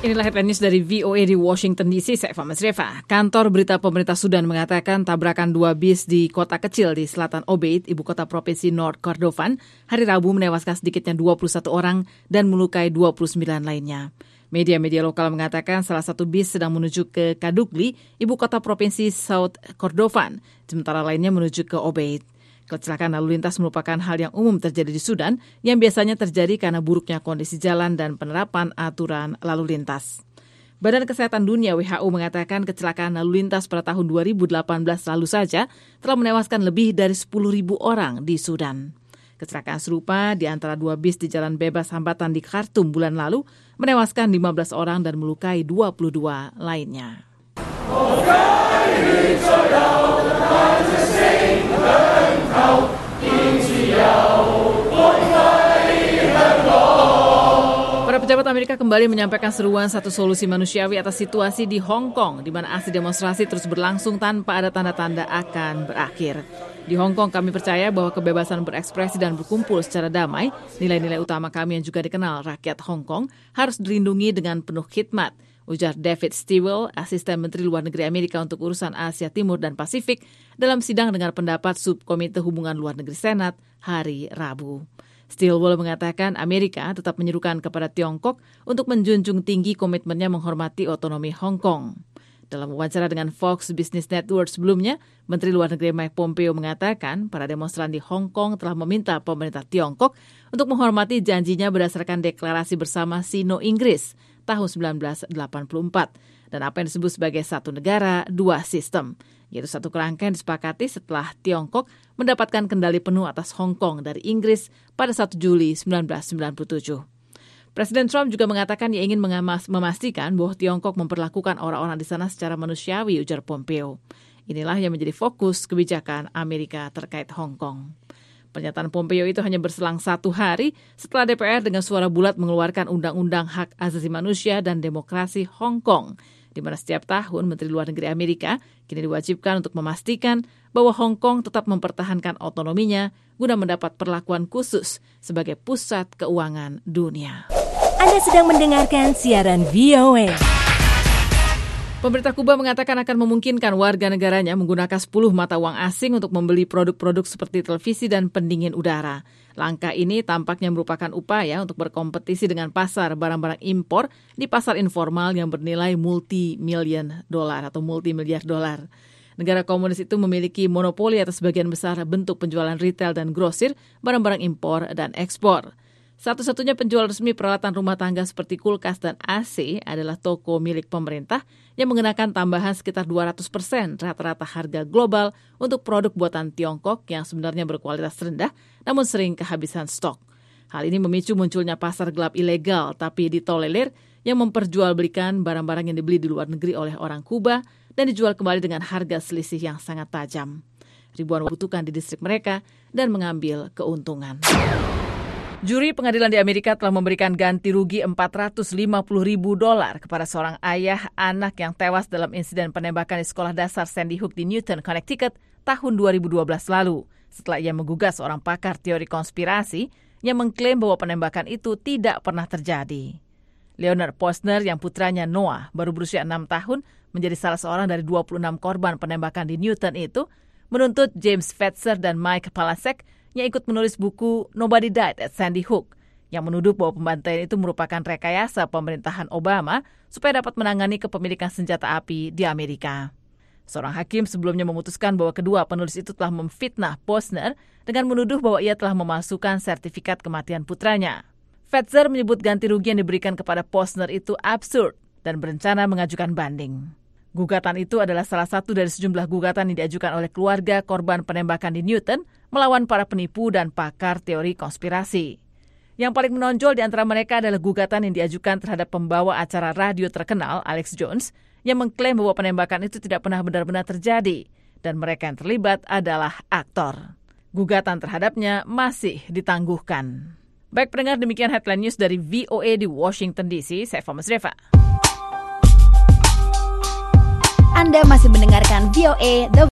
Inilah headline news dari VOA di Washington DC, saya Eva Masreva. Kantor berita pemerintah Sudan mengatakan tabrakan 2 bis di kota kecil di selatan Obeid, ibu kota provinsi North Kordofan, hari Rabu menewaskan sedikitnya 21 orang dan melukai 29 lainnya. Media-media lokal mengatakan salah satu bis sedang menuju ke Kadugli, ibu kota provinsi South Kordofan, sementara lainnya menuju ke Obeid. Kecelakaan lalu lintas merupakan hal yang umum terjadi di Sudan yang biasanya terjadi karena buruknya kondisi jalan dan penerapan aturan lalu lintas. Badan Kesehatan Dunia WHO mengatakan kecelakaan lalu lintas pada tahun 2018 lalu saja telah menewaskan lebih dari 10.000 orang di Sudan. Kecelakaan serupa di antara 2 bis di jalan bebas hambatan di Khartoum bulan lalu menewaskan 15 orang dan melukai 22 lainnya. Para pejabat Amerika kembali menyampaikan seruan satu solusi manusiawi atas situasi di Hong Kong, di mana aksi demonstrasi terus berlangsung tanpa ada tanda-tanda akan berakhir. Di Hong Kong kami percaya bahwa kebebasan berekspresi dan berkumpul secara damai, nilai-nilai utama kami yang juga dikenal rakyat Hong Kong, harus dilindungi dengan penuh khidmat, ujar David Stilwell, asisten Menteri Luar Negeri Amerika untuk urusan Asia Timur dan Pasifik, dalam sidang dengar pendapat Subkomite Hubungan Luar Negeri Senat hari Rabu. Stilwell mengatakan Amerika tetap menyerukan kepada Tiongkok untuk menjunjung tinggi komitmennya menghormati otonomi Hong Kong. Dalam wawancara dengan Fox Business Network sebelumnya, Menteri Luar Negeri Mike Pompeo mengatakan para demonstran di Hong Kong telah meminta pemerintah Tiongkok untuk menghormati janjinya berdasarkan deklarasi bersama Sino-Inggris tahun 1984 dan apa yang disebut sebagai satu negara, dua sistem, yaitu satu kerangka yang disepakati setelah Tiongkok mendapatkan kendali penuh atas Hong Kong dari Inggris pada 1 Juli 1997. Presiden Trump juga mengatakan ia ingin memastikan bahwa Tiongkok memperlakukan orang-orang di sana secara manusiawi, ujar Pompeo. Inilah yang menjadi fokus kebijakan Amerika terkait Hong Kong. Pernyataan Pompeo itu hanya berselang 1 hari setelah DPR dengan suara bulat mengeluarkan Undang-Undang Hak Asasi Manusia dan Demokrasi Hong Kong, di mana setiap tahun Menteri Luar Negeri Amerika kini diwajibkan untuk memastikan bahwa Hong Kong tetap mempertahankan otonominya guna mendapat perlakuan khusus sebagai pusat keuangan dunia. Anda sedang mendengarkan siaran VOA. Pemerintah Kuba mengatakan akan memungkinkan warga negaranya menggunakan 10 mata uang asing untuk membeli produk-produk seperti televisi dan pendingin udara. Langkah ini tampaknya merupakan upaya untuk berkompetisi dengan pasar barang-barang impor di pasar informal yang bernilai multi-million dolar atau multi-miliar dolar. Negara komunis itu memiliki monopoli atas sebagian besar bentuk penjualan retail dan grosir barang-barang impor dan ekspor. Satu-satunya penjual resmi peralatan rumah tangga seperti kulkas dan AC adalah toko milik pemerintah yang mengenakan tambahan sekitar 200% rata-rata harga global untuk produk buatan Tiongkok yang sebenarnya berkualitas rendah namun sering kehabisan stok. Hal ini memicu munculnya pasar gelap ilegal tapi ditolerir yang memperjualbelikan barang-barang yang dibeli di luar negeri oleh orang Kuba dan dijual kembali dengan harga selisih yang sangat tajam. Ribuan membutuhkan di distrik mereka dan mengambil keuntungan. Juri pengadilan di Amerika telah memberikan ganti rugi $450.000 kepada seorang ayah anak yang tewas dalam insiden penembakan di sekolah dasar Sandy Hook di Newton, Connecticut tahun 2012 lalu, setelah ia menggugah seorang pakar teori konspirasi yang mengklaim bahwa penembakan itu tidak pernah terjadi. Leonard Posner yang putranya Noah baru berusia 6 tahun menjadi salah seorang dari 26 korban penembakan di Newton itu, menuntut James Fetzer dan Mike Palasek yang ikut menulis buku Nobody Died at Sandy Hook, yang menuduh bahwa pembantaian itu merupakan rekayasa pemerintahan Obama supaya dapat menangani kepemilikan senjata api di Amerika. Seorang hakim sebelumnya memutuskan bahwa kedua penulis itu telah memfitnah Posner dengan menuduh bahwa ia telah memalsukan sertifikat kematian putranya. Fetzer menyebut ganti rugi yang diberikan kepada Posner itu absurd dan berencana mengajukan banding. Gugatan itu adalah salah satu dari sejumlah gugatan yang diajukan oleh keluarga korban penembakan di Newton melawan para penipu dan pakar teori konspirasi. Yang paling menonjol di antara mereka adalah gugatan yang diajukan terhadap pembawa acara radio terkenal Alex Jones yang mengklaim bahwa penembakan itu tidak pernah benar-benar terjadi dan mereka yang terlibat adalah aktor. Gugatan terhadapnya masih ditangguhkan. Baik pendengar, demikian headline news dari VOA di Washington DC. Saya Eva Masreva. Anda masih mendengarkan VOA The